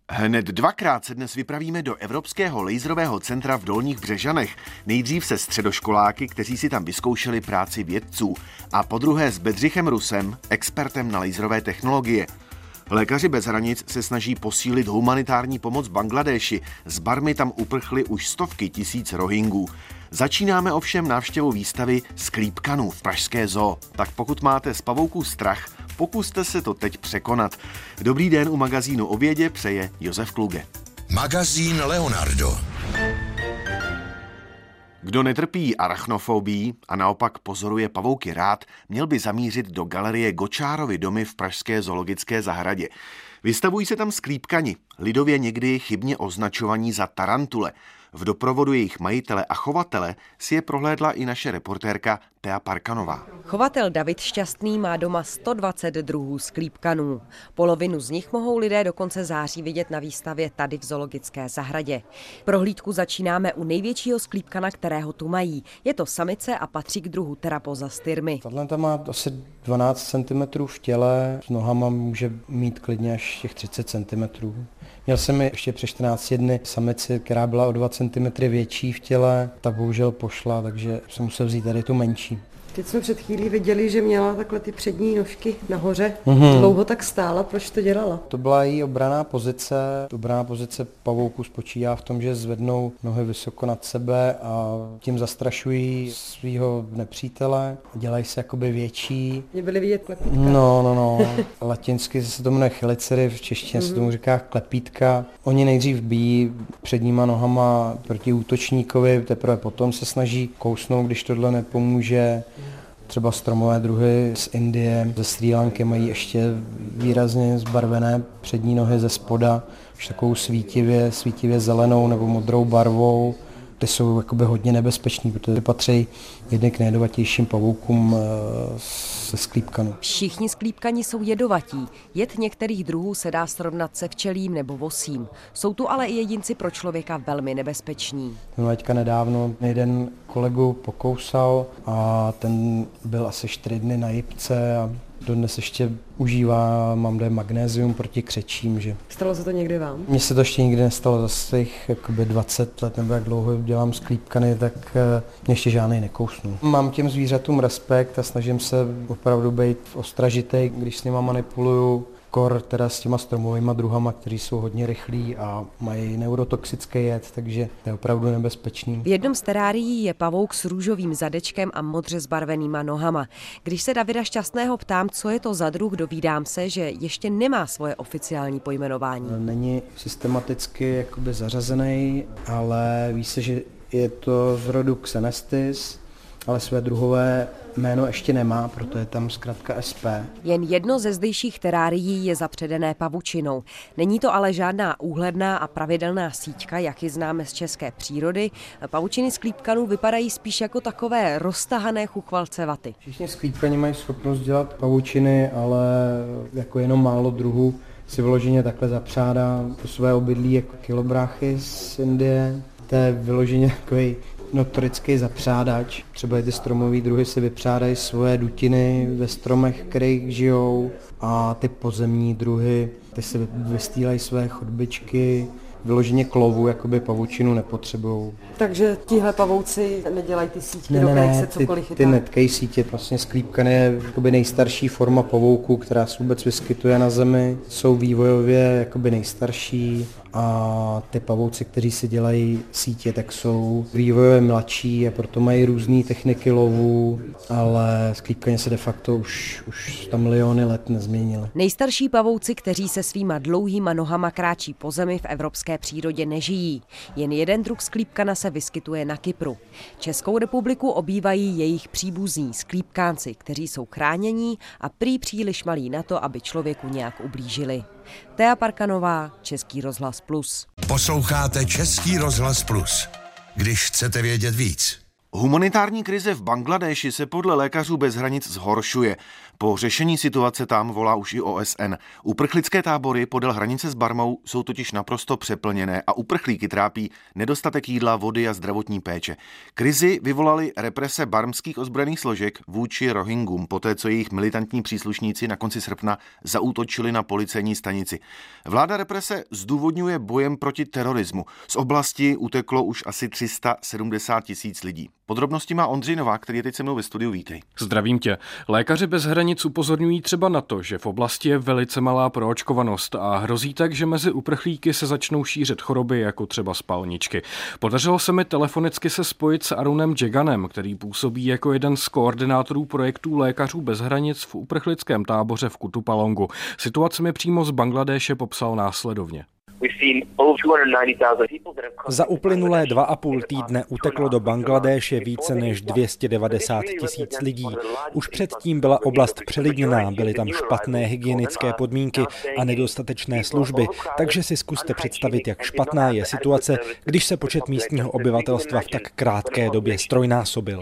Hned dvakrát se dnes vypravíme do Evropského laserového centra v Dolních Břežanech. Nejdřív se středoškoláky, kteří si tam vyzkoušeli práci vědců, a podruhé s Bedřichem Rusem, expertem na laserové technologie. Lékaři bez hranic se snaží posílit humanitární pomoc Bangladéši. Z Barmy tam uprchly už stovky tisíc Rohingů. Začínáme ovšem návštěvou výstavy sklípkanů v pražské zoo. Tak pokud máte z pavouků strach, pokuste se to teď překonat. Dobrý den, u magazínu O vědě přeje Josef Kluge. Magazín Leonardo. Kdo netrpí arachnofobii a naopak pozoruje pavouky rád, měl by zamířit do galerie Gočárovy domy v pražské zoologické zahradě. Vystavují se tam sklípkani, lidově někdy chybně označovaní za tarantule. V doprovodu jejich majitele a chovatele si je prohlédla i naše reportérka Thea Parkanová. Chovatel David Šťastný má doma 120 druhů sklípkanů. Polovinu z nich mohou lidé do konce září vidět na výstavě tady v zoologické zahradě. Prohlídku začínáme u největšího sklípkana, kterého tu mají. Je to samice a patří k druhu Theraposa styrmy. Tato má asi 12 cm v těle, s nohama může mít klidně až těch 30 cm. Měl jsem ještě před 14 dny samici, která byla o 2 cm větší v těle, ta bohužel pošla, takže jsem musel vzít tady tu menší. Teď jsme před chvílí viděli, že měla takhle ty přední nožky nahoře. Dlouho tak stála, proč to dělala? To byla její obranná pozice. Obranná pozice pavouků spočívá v tom, že zvednou nohy vysoko nad sebe a tím zastrašují svého nepřítele. Dělají se jakoby větší. Mě byly vidět klepítka. No. Latinsky se to jmenuje chelicery, v češtině se tomu říká klepítka. Oni nejdřív bijí předníma nohama proti útočníkovi, teprve potom se snaží kousnout, když tohle nepomůže. Třeba stromové druhy z Indie, ze Srí Lanky mají ještě výrazně zbarvené přední nohy ze spoda, už takovou svítivě zelenou nebo modrou barvou. Ty jsou jakoby hodně nebezpečný, protože patří jedny k nejjedovatějším pavoukům ze sklípkanů. Všichni sklípkani jsou jedovatí. Jed některých druhů se dá srovnat se včelím nebo vosím. Jsou tu ale i jedinci pro člověka velmi nebezpeční. Teďka nedávno jeden kolegu pokousal a ten byl asi 4 dny na jipce a dodnes ještě užívá, mám magnézium proti křečím. Že... Stalo se to někdy vám? Mně se to ještě nikdy nestalo, za svých 20 let, nebo jak dlouho dělám sklípkany, tak mě ještě žádnej nekousnu. Mám těm zvířatům respekt a snažím se opravdu být ostražitej, když s nima manipuluju. Kor teda s těma stromovýma druhama, kteří jsou hodně rychlí a mají neurotoxický jed, takže to je opravdu nebezpečný. V jednom z terárií je pavouk s růžovým zadečkem a modře zbarvenýma nohama. Když se Davida Šťastného ptám, co je to za druh, dovídám se, že ještě nemá svoje oficiální pojmenování. Není systematicky jakoby zařazený, ale ví se, že je to z rodu Xenestis, ale své druhové jméno ještě nemá, proto je tam zkrátka SP. Jen jedno ze zdejších terárií je zapředené pavučinou. Není to ale žádná úhledná a pravidelná síťka, jak ji známe z české přírody. Pavučiny sklípkanů vypadají spíš jako takové roztahané chuchvalce vaty. Všichni sklípkani mají schopnost dělat pavučiny, ale jako jenom málo druhů si vyloženě takhle zapřádá to své obydlí jako kilobráchy z Indie. To je vyloženě takový notorický zapřádač. Třeba i ty stromové druhy si vypřádají svoje dutiny ve stromech, kterých žijou, a ty pozemní druhy, ty si vystýlají své chodbičky. Vyloženě klovu, jakoby pavučinu nepotřebují. Takže tihle pavouci nedělají ty sítky, do kterých se cokoliv chytá? Ty netkej sítě, vlastně sklípkan je jakoby nejstarší forma pavouků, která se vůbec vyskytuje na Zemi. Jsou vývojově jakoby nejstarší a ty pavouci, kteří si dělají sítě, tak jsou vývojově mladší a proto mají různé techniky lovu, ale sklípkaně se de facto už tam miliony let nezměnily. Nejstarší pavouci, kteří se svýma dlouhýma nohama kráčí po zemi, v evropské přírodě nežijí. Jen jeden druh sklípkana se vyskytuje na Kypru. Českou republiku obývají jejich příbuzní sklípkánci, kteří jsou chránění a prý příliš malí na to, aby člověku nějak ublížili. Thea Parkanová, Český rozhlas Plus. Posloucháte Český rozhlas Plus. Když chcete vědět víc. Humanitární krize v Bangladéši se podle Lékařů bez hranic zhoršuje. Po řešení situace tam volá už i OSN. Uprchlické tábory podél hranice s Barmou jsou totiž naprosto přeplněné a uprchlíky trápí nedostatek jídla, vody a zdravotní péče. Krizi vyvolaly represe barmských ozbrojených složek vůči Rohingům, poté co jejich militantní příslušníci na konci srpna zaútočili na policejní stanici. Vláda represe zdůvodňuje bojem proti terorismu. Z oblasti uteklo už asi 370 000 lidí. Podrobnosti má Ondřej Novák, který je teď se mnou ve studiu. Vítej. Zdravím tě. Lékaři bez hranic upozorňují třeba na to, že v oblasti je velice malá proočkovanost a hrozí tak, že mezi uprchlíky se začnou šířit choroby jako třeba spalničky. Podařilo se mi telefonicky se spojit s Arunem Jeganem, který působí jako jeden z koordinátorů projektů Lékařů bez hranic v uprchlickém táboře v Kutupalongu. Situaci mi přímo z Bangladéše popsal následovně. Za uplynulé 2,5 týdne uteklo do Bangladéše více než 290 000 lidí. Už předtím byla oblast přelidněná, byly tam špatné hygienické podmínky a nedostatečné služby, takže si zkuste představit, jak špatná je situace, když se počet místního obyvatelstva v tak krátké době ztrojnásobil.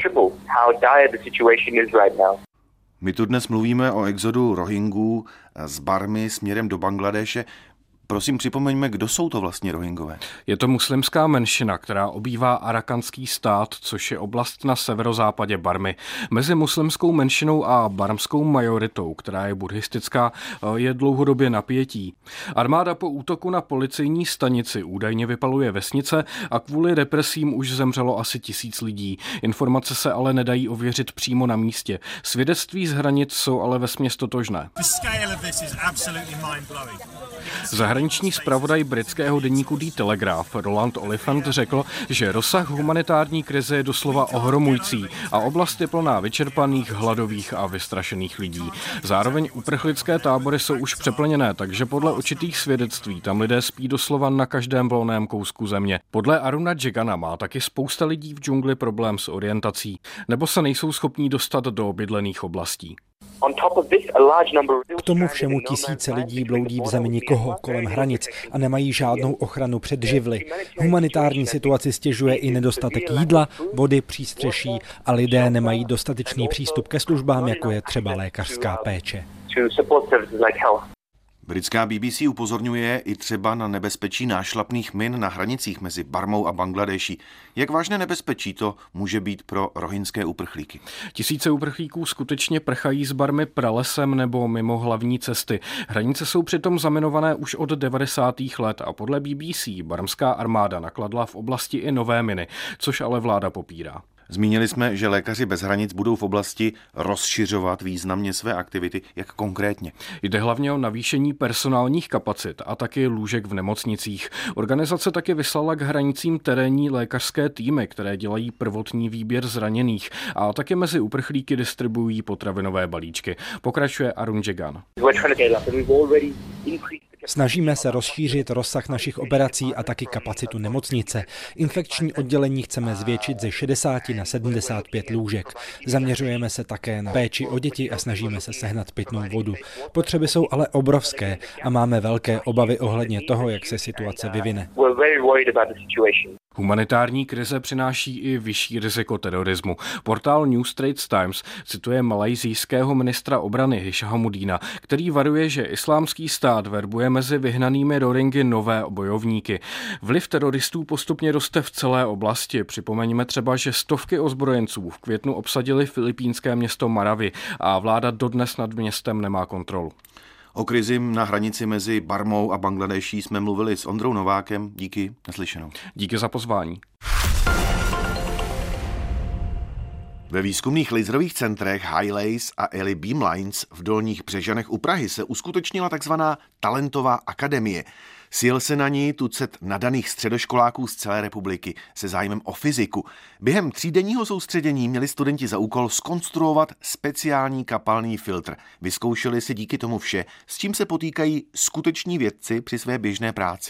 My tu dnes mluvíme o exodu Rohingů z Barmy směrem do Bangladéše. Prosím, připomeňme, kdo jsou to vlastně Rohingové. Je to muslimská menšina, která obývá Arakanský stát, což je oblast na severozápadě Barmy. Mezi muslimskou menšinou a barmskou majoritou, která je buddhistická, je dlouhodobě napětí. Armáda po útoku na policejní stanici údajně vypaluje vesnice a kvůli represím už zemřelo asi 1000 lidí. Informace se ale nedají ověřit přímo na místě. Svědectví z hranic jsou ale vesměs totožné. Zahraniční zpravodaj britského deníku The Telegraph Roland Oliphant řekl, že rozsah humanitární krize je doslova ohromující a oblast je plná vyčerpaných, hladových a vystrašených lidí. Zároveň uprchlické tábory jsou už přeplněné, takže podle určitých svědectví tam lidé spí doslova na každém volném kousku země. Podle Aruna Jegana má taky spousta lidí v džungli problém s orientací, nebo se nejsou schopní dostat do obydlených oblastí. K tomu všemu tisíce lidí bloudí v zemi nikoho kolem hranic a nemají žádnou ochranu před živly. Humanitární situaci stěžuje i nedostatek jídla, vody, přístřeší a lidé nemají dostatečný přístup ke službám, jako je třeba lékařská péče. Britská BBC upozorňuje i třeba na nebezpečí nášlapných min na hranicích mezi Barmou a Bangladéší. Jak vážné nebezpečí to může být pro rohingské uprchlíky? Tisíce uprchlíků skutečně prchají z Barmy pralesem nebo mimo hlavní cesty. Hranice jsou přitom zaminované už od 90. let a podle BBC barmská armáda nakladla v oblasti i nové miny, což ale vláda popírá. Zmínili jsme, že Lékaři bez hranic budou v oblasti rozšiřovat významně své aktivity. Jak konkrétně? Jde hlavně o navýšení personálních kapacit a taky lůžek v nemocnicích. Organizace taky vyslala k hranicím terénní lékařské týmy, které dělají prvotní výběr zraněných a taky mezi uprchlíky distribuují potravinové balíčky. Pokračuje Arun Jegan. Snažíme se rozšířit rozsah našich operací a taky kapacitu nemocnice. Infekční oddělení chceme zvětšit ze 60 na 75 lůžek. Zaměřujeme se také na péči o děti a snažíme se sehnat pitnou vodu. Potřeby jsou ale obrovské a máme velké obavy ohledně toho, jak se situace vyvine. Humanitární krize přináší i vyšší riziko terorismu. Portál New Straits Times cituje malajsijského ministra obrany Hishammuddina, který varuje, že Islámský stát verbuje mezi vyhnanými Rohingy nové bojovníky. Vliv teroristů postupně roste v celé oblasti. Připomeňme třeba, že stovky ozbrojenců v květnu obsadili filipínské město Marawi a vláda dodnes nad městem nemá kontrolu. O krizi na hranici mezi Barmou a Bangladéší jsme mluvili s Ondrou Novákem. Díky, naslyšenou. Díky za pozvání. Ve výzkumných laserových centrech High Laser a Eli Beamlines v Dolních Břežanech u Prahy se uskutečnila takzvaná talentová akademie. Sjel se na ní tucet nadaných středoškoláků z celé republiky se zájmem o fyziku. Během 3denního soustředění měli studenti za úkol zkonstruovat speciální kapalný filtr. Vyzkoušeli si díky tomu vše, s čím se potýkají skuteční vědci při své běžné práci.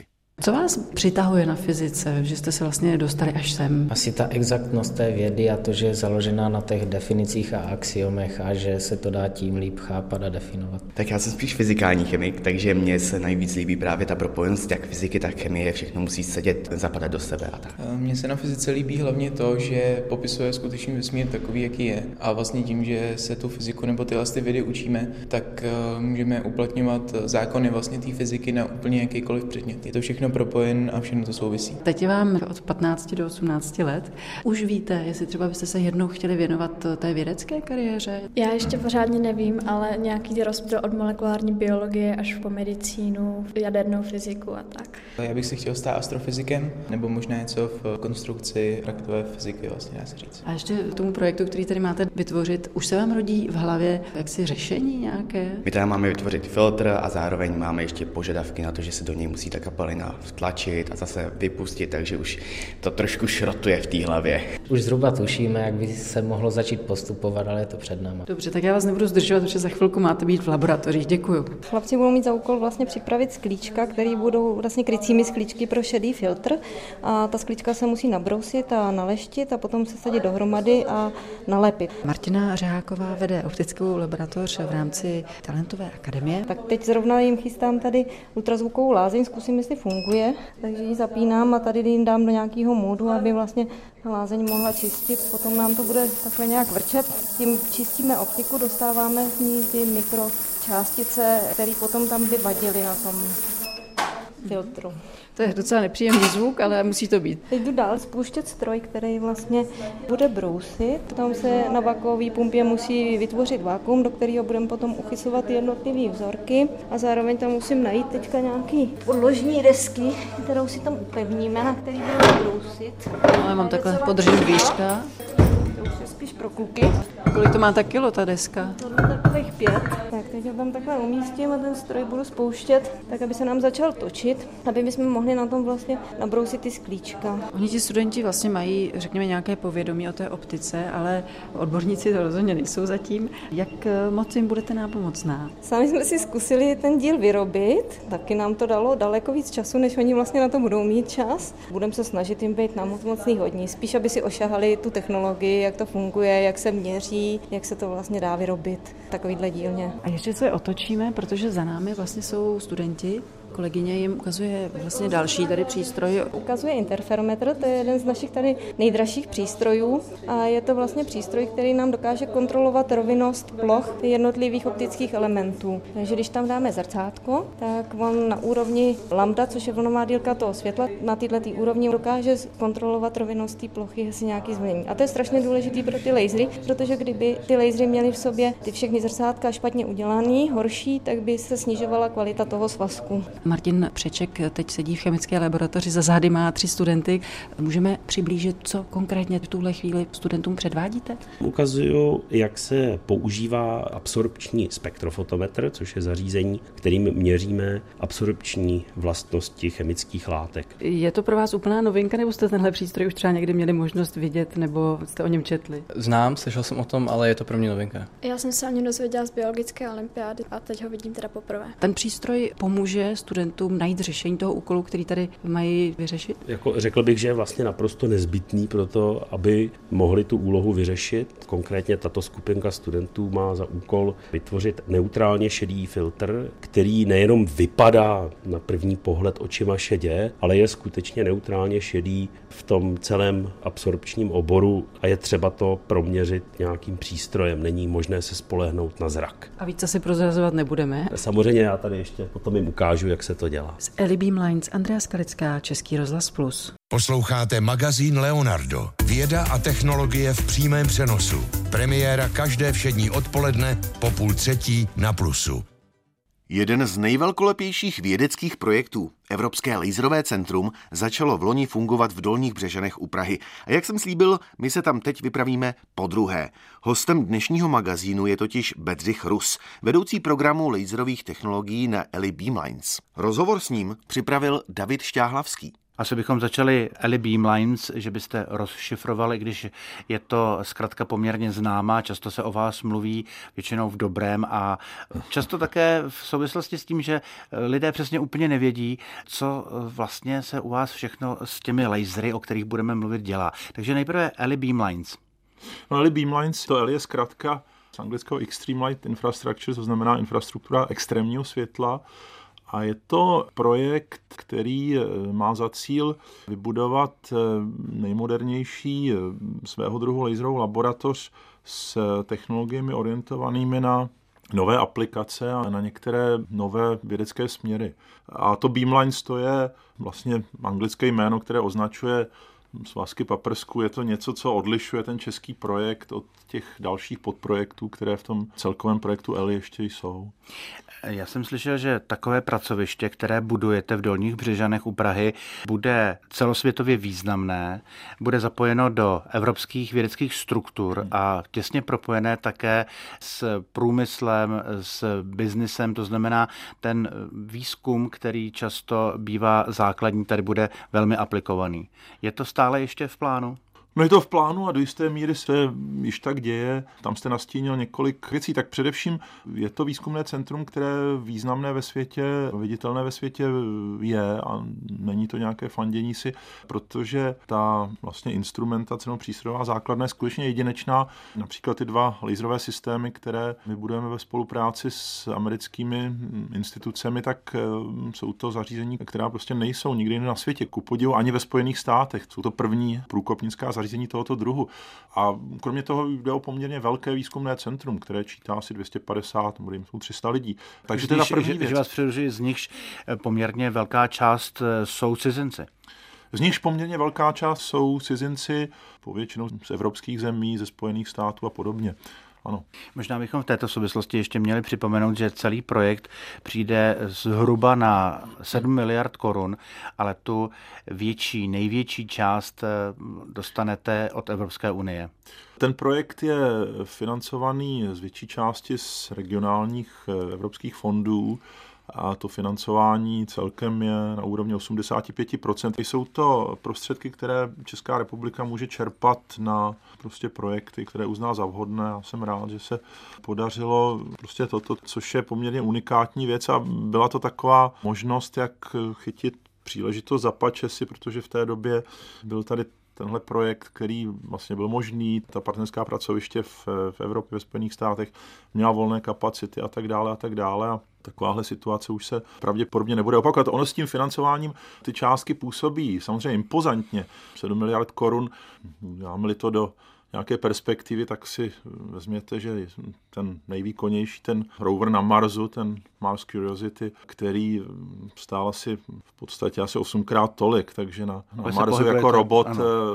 Co vás přitahuje na fyzice, že jste se vlastně dostali až sem? Asi ta exaktnost té vědy a to, že je založená na těch definicích a axiomech a že se to dá tím líp chápat a definovat. Tak já jsem spíš fyzikální chemik, takže mně se nejvíc líbí právě ta propojenost jak fyziky, tak chemie, všechno musí sedět, zapadat do sebe a tak. Mně se na fyzice líbí hlavně to, že popisuje skutečný vesmír takový, jaký je. A vlastně tím, že se tu fyziku nebo tyhle vědy učíme, tak můžeme uplatňovat zákony vlastně té fyziky na úplně jakýkoliv předmět. Je to všechno propojen a všechno to souvisí. Teď je vám od 15 do 18 let. Už víte, jestli třeba byste se jednou chtěli věnovat té vědecké kariéře? Já ještě pořádně nevím, ale nějaký rozptyl od molekulární biologie až po medicínu, jadernou fyziku a tak. Já bych si chtěl stát astrofyzikem, nebo možná něco v konstrukci raktové fyziky, vlastně dá se říct. A ještě tomu projektu, který tady máte vytvořit, už se vám rodí v hlavě jaksi řešení nějaké? My tady máme vytvořit filtr a zároveň máme ještě požadavky na to, že se do něj musí ta kapalina vtlačit a zase vypustit, takže už to trošku šrotuje v té hlavě. Už zhruba tušíme, jak by se mohlo začít postupovat, ale je to před náma. Dobře, tak já vás nebudu zdržovat, protože za chvilku máte být v laboratořích. Děkuju. Chlapci budou mít za úkol vlastně připravit sklíčka, které budou vlastně krycími sklíčky pro šedý filtr. A ta sklíčka se musí nabrousit a naleštit a potom se sadit dohromady a nalepit. Martina Řeháková vede optickou laboratoř v rámci Talentové akademie. Tak teď zrovna jim chystám tady ultrazvukovou lázeň, zkusím, jestli funguje. Takže ji zapínám a tady jim dám do nějakého módu, aby vlastně lázeň mohla čistit. Potom nám to bude takhle nějak vrčet. Tím čistíme optiku, dostáváme z ní ty mikročástice, které potom tam by vadily na tom filtru. To je docela nepříjemný zvuk, ale musí to být. Teď jdu dál spouštět stroj, který vlastně bude brousit. Tam se na vakuové pumpě musí vytvořit vakuum, do kterého budeme potom uchycovat jednotlivé vzorky. A zároveň tam musím najít teďka nějaký podložní desky, kterou si tam upevníme, na který budeme brousit. No, já mám takhle podržení výška. To už je spíš pro kluky. Kolik to má tak kilo, ta deska? To má takových 5. Tak teď ho tam takhle umístím a ten stroj budu spouštět, tak aby se nám začal točit, aby bychom mohli na tom vlastně nabrousit ty sklíčka. Oni ti studenti vlastně mají, řekněme, nějaké povědomí o té optice, ale odborníci to rozhodně nejsou zatím. Jak moc jim budete nápomocná? Sami jsme si zkusili ten díl vyrobit, taky nám to dalo daleko víc času, než oni vlastně na to budou mít čas. Budeme se snažit jim být nápomocný hodně, spíš aby si ošahali tu technologii, jak to funguje, jak se měří, jak se to vlastně dá vyrobit, takovýhle dílně. A ještě se otočíme, protože za námi vlastně jsou studenti. Kolegyně jim ukazuje vlastně další tady přístroj. Ukazuje interferometr, to je jeden z našich tady nejdražších přístrojů a je to vlastně přístroj, který nám dokáže kontrolovat rovinnost ploch jednotlivých optických elementů. Takže když tam dáme zrcátko, tak on na úrovni lambda, což je vlnová délka toho světla, na této úrovni dokáže kontrolovat rovinnost té plochy, jestli nějaký změní. A to je strašně důležité pro ty lasery, protože kdyby ty lasery měly v sobě ty všechny zrcátka špatně udělaný, horší, tak by se snižovala kvalita toho svazku. Martin Přeček teď sedí v chemické laboratoři, za zády má 3 studenty. Můžeme přiblížit, co konkrétně v tuhle chvíli studentům předvádíte? Ukazuju, jak se používá absorpční spektrofotometr, což je zařízení, kterým měříme absorpční vlastnosti chemických látek. Je to pro vás úplná novinka, nebo jste tenhle přístroj už třeba někdy měli možnost vidět, nebo jste o něm četli? Znám, slyšel jsem o tom, ale je to pro mě novinka. Já jsem se o něm dozvěděla z biologické olympiády a teď ho vidím teda poprvé. Ten přístroj pomůže studentům najít řešení toho úkolu, který tady mají vyřešit? Řekl bych, že je vlastně naprosto nezbytný pro to, aby mohli tu úlohu vyřešit. Konkrétně tato skupinka studentů má za úkol vytvořit neutrálně šedý filtr, který nejenom vypadá na první pohled očima šedě, ale je skutečně neutrálně šedý v tom celém absorpčním oboru a je třeba to proměřit nějakým přístrojem. Není možné se spolehnout na zrak. A víc asi prozrazovat nebudeme. Samozřejmě já tady ještě potom jim ukážu, jak se to dělá. Z Ellie Beam Lines Andrea Skalická, Český rozhlas Plus. Posloucháte magazín Leonardo. Věda a technologie v přímém přenosu. Premiéra každé všední odpoledne po 2:30 na Plusu. Jeden z nejvelkolepějších vědeckých projektů, Evropské laserové centrum, začalo vloni fungovat v Dolních Břežanech u Prahy. A jak jsem slíbil, my se tam teď vypravíme podruhé. Hostem dnešního magazínu je totiž Bedřich Rus, vedoucí programu laserových technologií na Ellie Beam Lines. Rozhovor s ním připravil David Šťáhlavský. Asi bychom začali Ellie Beamlines, že byste rozšifrovali, když je to zkratka poměrně známá, často se o vás mluví, většinou v dobrém a často také v souvislosti s tím, že lidé přesně úplně nevědí, co vlastně se u vás všechno s těmi lasery, o kterých budeme mluvit, dělá. Takže nejprve Ellie Beamlines. No, Ellie Beamlines, to Ellie je zkratka z anglického Extreme Light Infrastructure, to znamená infrastruktura extrémního světla. A je to projekt, který má za cíl vybudovat nejmodernější svého druhu laserovou laboratoř s technologiemi orientovanými na nové aplikace a na některé nové vědecké směry. A to Beamlines, to je vlastně anglické jméno, které označuje svazky paprsku. Je to něco, co odlišuje ten český projekt od těch dalších podprojektů, které v tom celkovém projektu Ellie ještě jsou. Já jsem slyšel, že takové pracoviště, které budujete v Dolních Břežanech u Prahy, bude celosvětově významné, bude zapojeno do evropských vědeckých struktur a těsně propojené také s průmyslem, s biznisem, to znamená ten výzkum, který často bývá základní, tady bude velmi aplikovaný. Je to stále ještě v plánu? No je to v plánu a do jisté míry se již tak děje. Tam jste nastínil několik věcí. Tak především je to výzkumné centrum, které významné ve světě, viditelné ve světě je a není to nějaké fandění si, protože ta vlastně instrumentace nebo přístrojová základna je skutečně jedinečná. Například ty dva laserové systémy, které my budujeme ve spolupráci s americkými institucemi, tak jsou to zařízení, která prostě nejsou nikdy na světě. Ku podivu ani ve Spojených státech. Jsou to první průkopnická zařízení tohoto druhu. A kromě toho jde o poměrně velké výzkumné centrum, které čítá asi 250 nebo 300 lidí. Takže to je ta první věc. Že vás přerušuji, z nichž poměrně velká část jsou cizinci. Z nichž poměrně velká část jsou cizinci, povětšinou z evropských zemí, ze Spojených států a podobně. Ano. Možná bychom v této souvislosti ještě měli připomenout, že celý projekt přijde zhruba na 7 miliard korun, ale tu největší část dostanete od Evropské unie. Ten projekt je financovaný z větší části z regionálních evropských fondů a to financování celkem je na úrovni 85%. Jsou to prostředky, které Česká republika může čerpat na prostě projekty, které uzná za vhodné. Já jsem rád, že se podařilo prostě toto, což je poměrně unikátní věc a byla to taková možnost, jak chytit příležitost za pačesy, protože v té době byl tady tenhle projekt, který vlastně byl možný, ta partnerská pracoviště v Evropě, ve Spojených státech měla volné kapacity a tak dále a tak dále. A takováhle situace už se pravděpodobně nebude opakovat. Ono s tím financováním ty částky působí samozřejmě impozantně. 7 miliard korun, dáme-li to do nějaké perspektivy, tak si vezměte, že ten nejvýkonnější, ten rover na Marsu, ten Mars Curiosity, který stál asi v podstatě asi 8krát tolik, takže na Marsu jako robot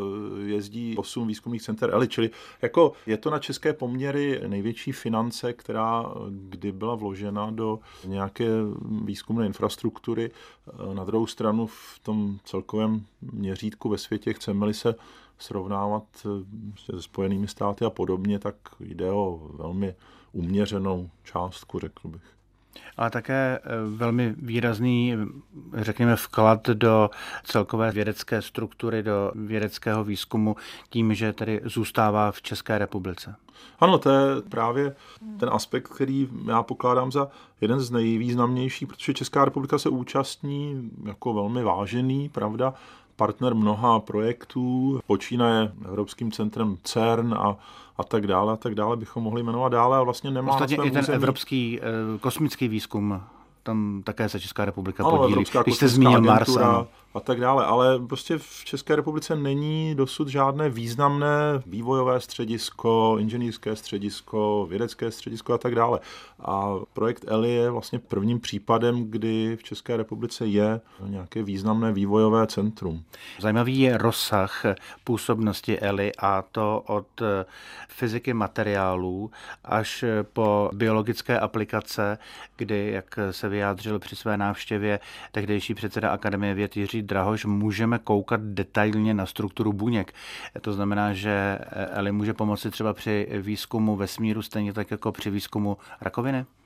jezdí 8 výzkumných center Ellie, čili jako je to na české poměry největší finance, která kdy byla vložena do nějaké výzkumné infrastruktury. Na druhou stranu v tom celkovém měřítku ve světě, chceme-li se srovnávat se Spojenými státy a podobně, tak jde o velmi uměřenou částku, řekl bych. Ale také velmi výrazný, řekněme, vklad do celkové vědecké struktury, do vědeckého výzkumu tím, že tedy zůstává v České republice. Ano, to je právě ten aspekt, který já pokládám za jeden z nejvýznamnějších, protože Česká republika se účastní jako velmi vážený, pravda, partner mnoha projektů, počínaje Evropským centrem CERN a tak dále bychom mohli jmenovat dále, a vlastně nemá ostatně na svém i ten území evropský kosmický výzkum, tam také se Česká republika ano, podílí. Evropská Když jste zmínil Mars a tak dále, ale prostě v České republice není dosud žádné významné vývojové středisko, inženýrské středisko, vědecké středisko a tak dále. A projekt Ellie je vlastně prvním případem, kdy v České republice je nějaké významné vývojové centrum. Zajímavý je rozsah působnosti Ellie, a to od fyziky materiálů až po biologické aplikace, kdy, jak se vyjádřil při své návštěvě tehdejší předseda Akademie věd Jiří Drahoš, můžeme koukat detailně na strukturu buněk. To znamená, že Ellie může pomoci třeba při výzkumu vesmíru stejně tak jako při výzkumu rakoviny?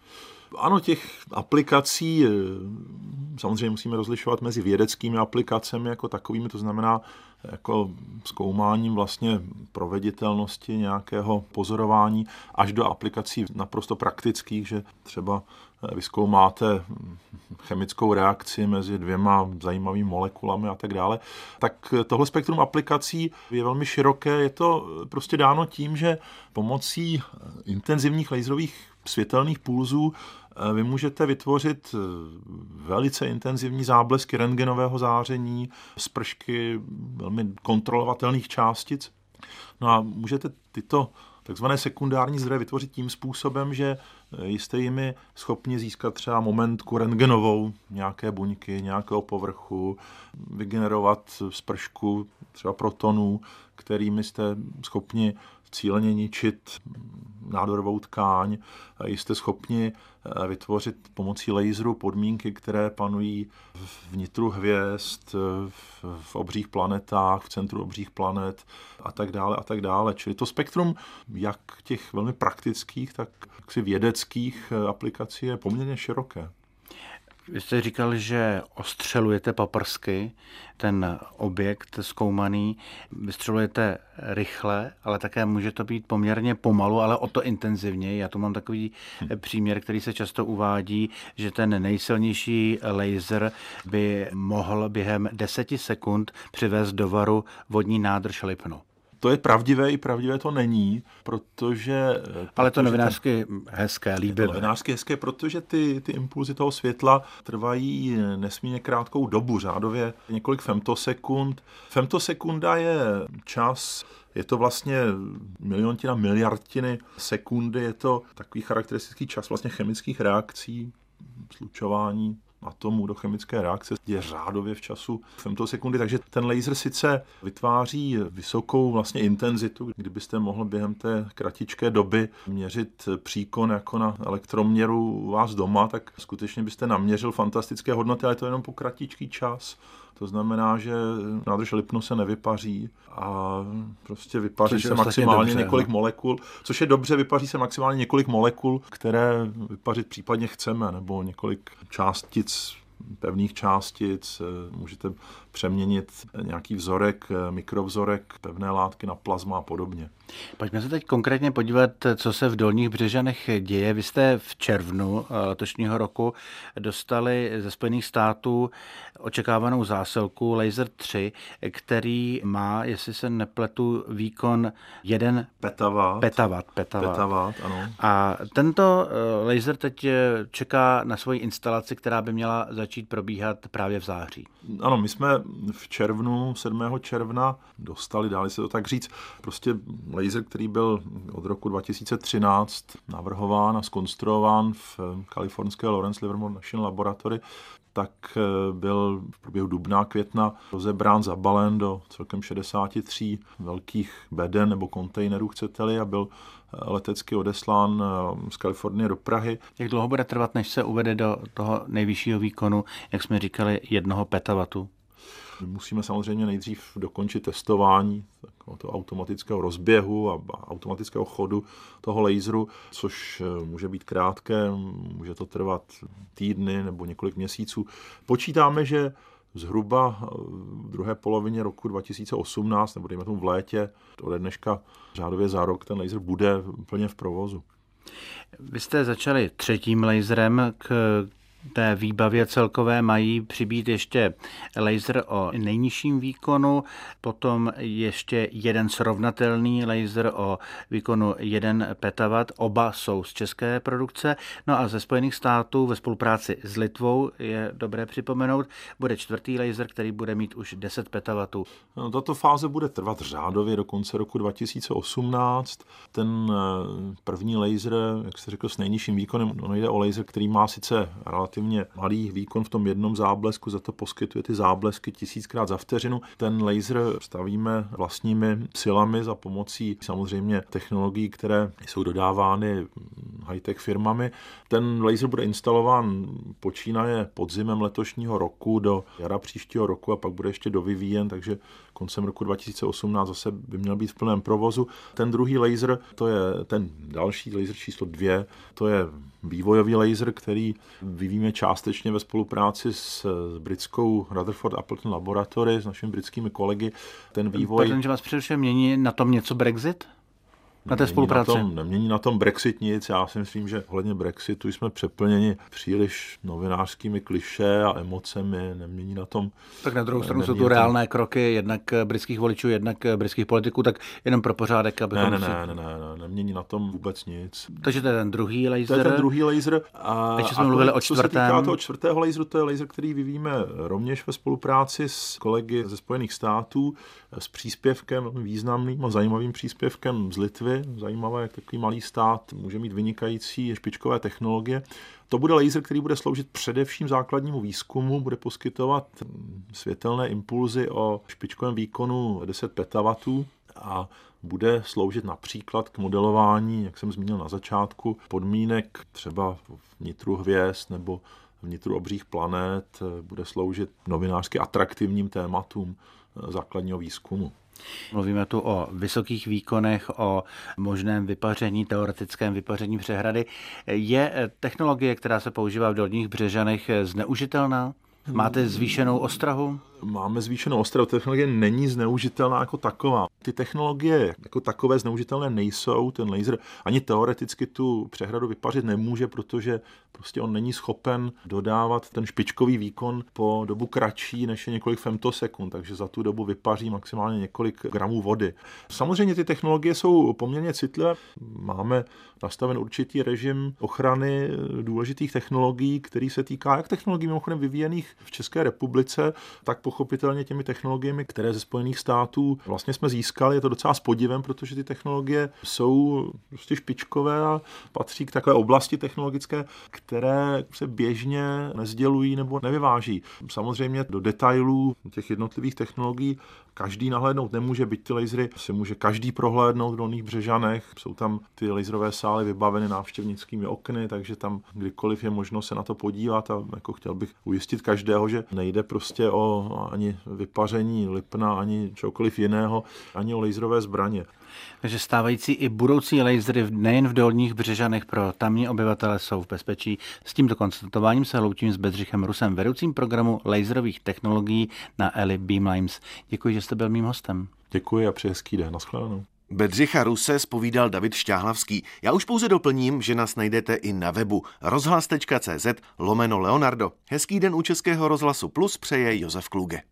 Ano, těch aplikací samozřejmě musíme rozlišovat mezi vědeckými aplikacemi jako takovými, to znamená jako zkoumáním vlastně proveditelnosti nějakého pozorování až do aplikací naprosto praktických, že třeba vyzkoumáte chemickou reakci mezi dvěma zajímavými molekulami a tak dále. Tak tohle spektrum aplikací je velmi široké. Je to prostě dáno tím, že pomocí intenzivních laserových světelných pulzů vy můžete vytvořit velice intenzivní záblesky rentgenového záření, spršky velmi kontrolovatelných částic. No a můžete tyto takzvané sekundární zdroje vytvořit tím způsobem, že jste jimi schopni získat třeba momentku rentgenovou nějaké buňky, nějakého povrchu, vygenerovat spršku třeba protonů, kterými jste schopni cíleně ničit nádorovou tkáň. Jste schopni vytvořit pomocí laseru podmínky, které panují vnitru hvězd, v obřích planetách, v centru obřích planet a tak dále a tak dále. Čili to spektrum jak těch velmi praktických, tak vědeckých aplikací je poměrně široké. Vy jste říkal, že ostřelujete paprsky, ten objekt zkoumaný, vystřelujete rychle, ale také může to být poměrně pomalu, ale o to intenzivněji. Já tu mám takový příměr, který se často uvádí, že ten nejsilnější laser by mohl během 10 sekund přivést do varu vodní nádrž Lipno. To je pravdivé, i pravdivé to není, protože... Ale to novinářsky hezké, líbivé. Novinářsky hezké, protože ty impulzy toho světla trvají nesmírně krátkou dobu, řádově několik femtosekund. Femtosekunda je čas, je to vlastně miliontina, miliardiny sekundy, je to takový charakteristický čas vlastně chemických reakcí, slučování atomů do chemické reakce je řádově v času femtosekundy, takže ten laser sice vytváří vysokou vlastně intenzitu, kdybyste mohl během té kratičké doby měřit příkon jako na elektroměru u vás doma, tak skutečně byste naměřil fantastické hodnoty, ale to jenom po kratičký čas. To znamená, že nádrž Lipno se nevypaří a prostě vypaří se maximálně několik molekul, což je dobře, vypaří se maximálně několik molekul, které vypařit případně chceme, nebo několik částic, pevných částic, můžete přeměnit nějaký vzorek, mikrovzorek, pevné látky na plazma a podobně. Pojďme se teď konkrétně podívat, co se v Dolních Břežanech děje. Vy jste v červnu letošního roku dostali ze Spojených států očekávanou zásilku Laser 3, který má, jestli se nepletu, výkon 1 petawatt. Ano. A tento laser teď čeká na svoji instalaci, která by měla začít probíhat právě v září. Ano, my jsme v červnu, 7. června dostali, dali se to tak říct, prostě laser, který byl od roku 2013 navrhován a zkonstruován v kalifornské Lawrence Livermore National Laboratory, tak byl v průběhu dubna, května rozebrán, zabalen do celkem 63 velkých beden nebo kontejnerů, chcete-li, a byl letecky odeslán z Kalifornie do Prahy. Jak dlouho bude trvat, než se uvede do toho nejvyššího výkonu, jak jsme říkali, 1 petawattu? Musíme samozřejmě nejdřív dokončit testování toho automatického rozběhu a automatického chodu toho laseru, což může být krátké, může to trvat týdny nebo několik měsíců. Počítáme, že zhruba v druhé polovině roku 2018, nebo dejme tomu v létě, ode dneška řádově za rok, ten laser bude úplně v provozu. Vy jste začali 3. laserem, k té výbavě celkové mají přibýt ještě laser o nejnižším výkonu, potom ještě jeden srovnatelný laser o výkonu 1 petawatt, oba jsou z české produkce, no a ze Spojených států ve spolupráci s Litvou, je dobré připomenout, bude 4. laser, který bude mít už 10 petawattů. No, tato fáze bude trvat řádově do konce roku 2018. Ten první laser, jak jste řekl, s nejnižším výkonem, ono jde o laser, který má sice relativně malý výkon v tom jednom záblesku, za to poskytuje ty záblesky 1000krát za vteřinu. Ten laser stavíme vlastními silami za pomocí samozřejmě technologií, které jsou dodávány high-tech firmami. Ten laser bude instalován počínaje podzimem letošního roku do jara příštího roku a pak bude ještě dovyvíjen, takže koncem roku 2018 zase by měl být v plném provozu. Ten druhý laser, to je ten další laser číslo 2, to je vývojový laser, který vyvíjíme částečně ve spolupráci s britskou Rutherford Appleton Laboratory, s našimi britskými kolegy. Ten vývoj... Pardon, že vás přerušuji, mění na tom něco Brexit? Na té spolupráci? Nemění na tom Brexit nic. Já si myslím, že ohledně Brexitu jsme přeplněni příliš novinářskými klišé a emocemi. Nemění na tom. Tak na druhou stranu jsou tu reálné kroky jednak britských voličů, jednak britských politiků, tak jenom pro pořádek, aby nemění na tom vůbec nic. Takže to je ten druhý laser. To je ten druhý laser. Takže jsme mluvili o čtvrtém. Co se týká toho čtvrtého laseru, to je laser, který vyvíjíme rovněž ve spolupráci s kolegy ze Spojených států, s příspěvkem významným a zajímavým příspěvkem z Litvy. Zajímavé, jak takový malý stát může mít vynikající špičkové technologie. To bude laser, který bude sloužit především základnímu výzkumu, bude poskytovat světelné impulzy o špičkovém výkonu 10 petawatů a bude sloužit například k modelování, jak jsem zmínil na začátku, podmínek třeba vnitru hvězd nebo vnitru obřích planet, bude sloužit novinářsky atraktivním tématům základního výzkumu. Mluvíme tu o vysokých výkonech, o možném vypaření, teoretickém vypaření přehrady. Je technologie, která se používá v Dolních Břežanech, zneužitelná? Máte zvýšenou ostrahu? Máme zvýšenou ostrahu. Technologie není zneužitelná jako taková. Ty technologie jako takové zneužitelné nejsou. Ten laser ani teoreticky tu přehradu vypařit nemůže, protože prostě on není schopen dodávat ten špičkový výkon po dobu kratší než je několik femtosekund, takže za tu dobu vypaří maximálně několik gramů vody. Samozřejmě ty technologie jsou poměrně citlivé. Máme nastaven určitý režim ochrany důležitých technologií, který se týká jak technologií mimochodem vyvíjených v České republice, tak pochopitelně těmi technologiemi, které ze Spojených států vlastně jsme získali. Je to docela s podivem, protože ty technologie jsou prostě špičkové a patří k takové oblasti technologické, které se běžně nesdělují nebo nevyváží. Samozřejmě do detailů těch jednotlivých technologií každý nahlédnout nemůže, byť ty lasery si může každý prohlédnout v Dolních Břežanech. Jsou tam ty laserové sály vybaveny návštěvnickými okny, takže tam kdykoliv je možno se na to podívat a jako chtěl bych ujistit každého, že nejde prostě o ani vypaření lipna, ani čokoliv jiného, ani o laserové zbraně. Takže stávající i budoucí lasery nejen v Dolních Břežanech pro tamní obyvatele jsou v bezpečí. S tímto konstatováním se loučím s Bedřichem Rusem, vedoucím programu laserových technologií na Eli Beamlines. Děkuji, že jste byl mým hostem. Děkuji a přeji hezký den. Naschledanou. Bedřicha Ruse zpovídal David Šťáhlavský. Já už pouze doplním, že nás najdete i na webu rozhlas.cz/Leonardo. Hezký den u Českého rozhlasu Plus přeje Josef Kluge.